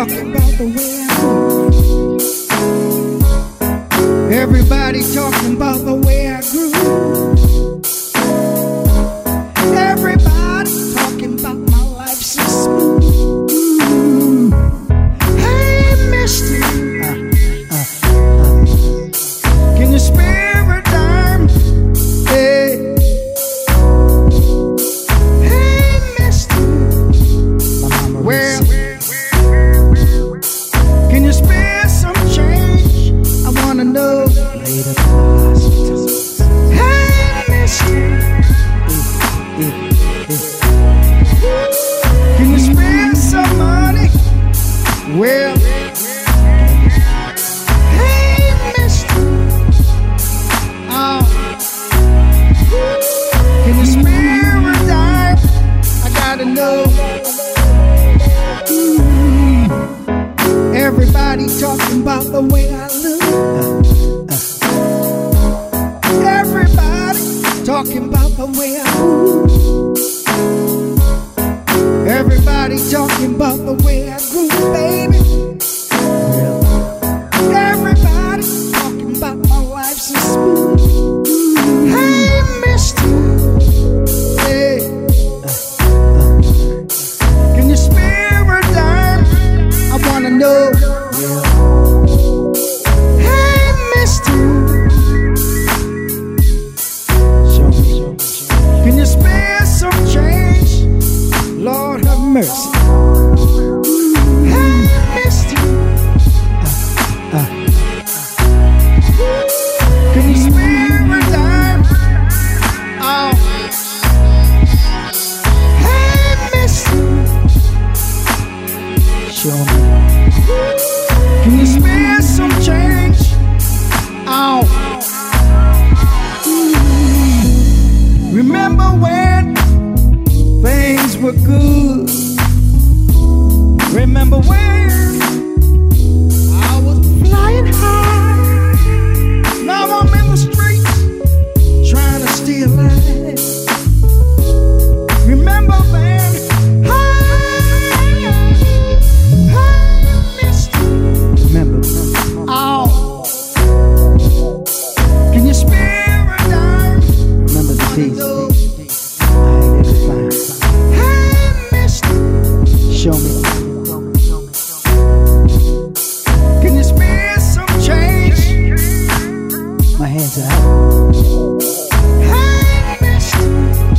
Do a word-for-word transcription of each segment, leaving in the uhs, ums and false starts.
talking about the way I move. Everybody talking about the way I grew. Everybody talking about my life so smooth. Hey, mister, uh, uh, uh. Can you spare a dime? Hey, hey, mister, well, can you spare some change? I wanna know. Laid up in the hospital. Hey, mister, can you spare some money? Well, hey, mister, oh, can you spare a dime? I gotta know. Mm. Everybody talking about the way I look. Everybody talking about the way I move. Everybody talking about the way I grew, baby. Everybody talking about my life so smooth. Hey, mister, hey, can you spare a dime? I wanna know. Hey, mister, can you spare some change? Lord have mercy. Hey, mister, uh, uh. can you spare a dime? Oh, hey, mister, show me. Can you spare some change? Oh, remember when things were good? Remember when I was flying high? Now I'm in the streets trying to stay alive. Remember when I, I missed you? Remember? Oh, can you spare a dime? Remember the days? Show me. Can you spare some change? My hands are out. Hey, mister,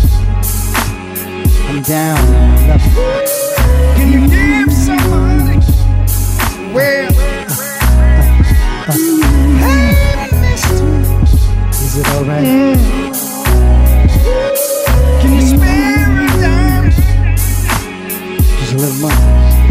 I'm down. Love you. Can you give some money? Well, uh, uh, uh. Hey, mister, is it alright? Mm. Can you spare a dime? Just a little money.